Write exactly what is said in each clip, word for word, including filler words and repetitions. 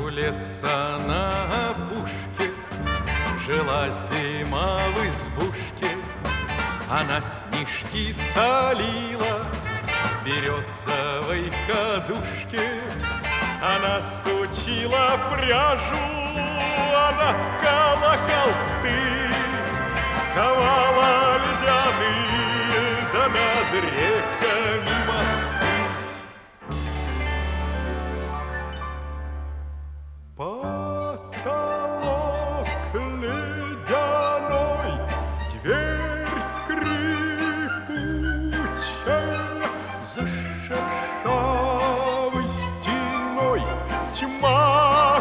У леса на опушке жила зима в избушке. Она снежки солила в березовой кадушке. Она сучила пряжу, она ткала холсты, ковала ледяные, да над реками мосты. Потолок ледяной, дверь скрипучая, за шершавой стеной тьма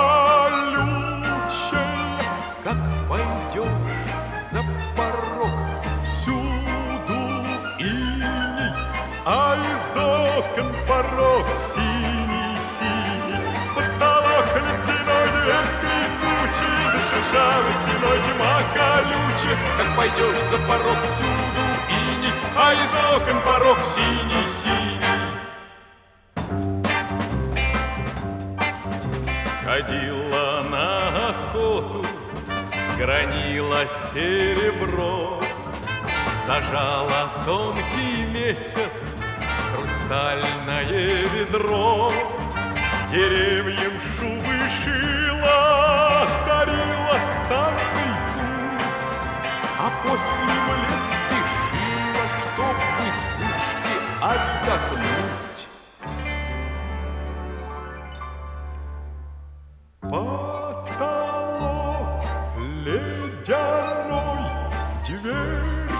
колючая. Как пойдешь за порог, всюду иней, а из окон порог синий-синий. Потолок ледяной, дверь скрипучая, за шершавой стеной тьма колючая. Как пойдешь за порог, всюду иней, а из окон порог синий-синий. Ходила на охоту, гранила серебро, зажала тонкий месяц хрустальное ведро. Деревьям шубы шила, дарила санный путь, а после в лес спешила, чтоб в избушке отдохнуть. Потолок ледяной, дверь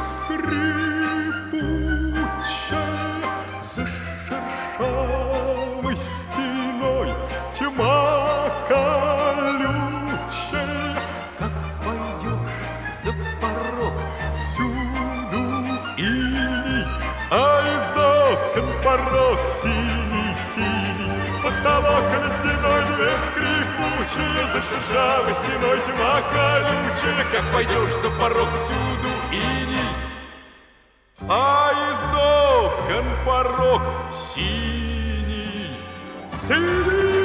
скрипучая, за шершавой стеной тьма колючая. Как пойдешь за порог, всюду иней, а из окон порог синий-синий. Потолок ледяной, дверь скрипучая, за шершавой стеной тьма колючая. Как пойдешь за порог, всюду иней, а из окон порог синий, синий.